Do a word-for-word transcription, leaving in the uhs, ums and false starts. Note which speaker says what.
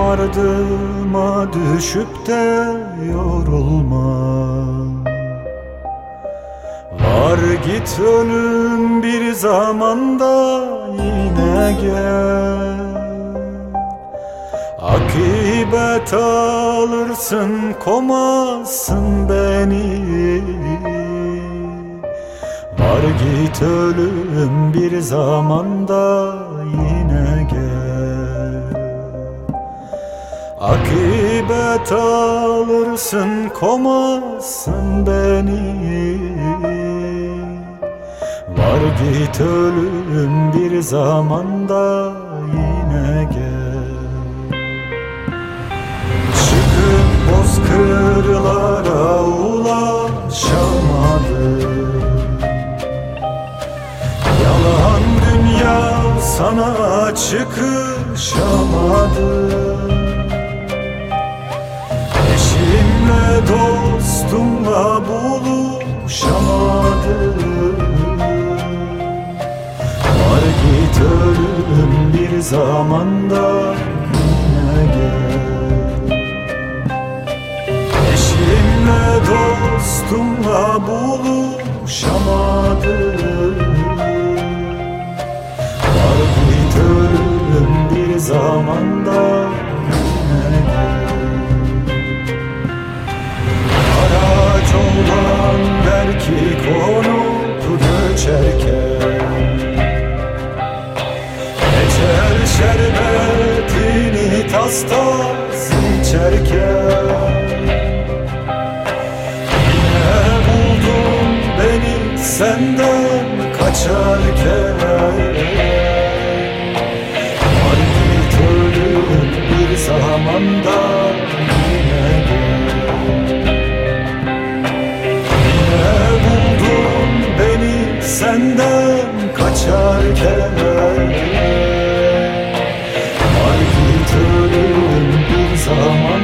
Speaker 1: ardıma düşüp de yorulma. Var git ölüm bir zamanda yine gel. Akibet alırsın, komazsın beni. Var git ölüm bir zamanda yine gel. Akibet alırsın, komazsın beni. Var git ölüm bir zamanda yine gel. Çıkıp bozkırlara ulaşamadım. Yalan dünya sana çıkışamadım. Eşimle dostumla buluşamadım. Var git ölüm bir zamanda yine gel. Eşimle dostumla buluşamadım. Var git ölüm bir zamanda yine gel. Araç olan belki konup göçerken, geçer şerbetini tas tas içerken. Yine buldun beni senden kaçarken. Var git ölüm bir zamanda yine gel. Yine buldun beni senden kaçarken. Var git ölüm bir zaman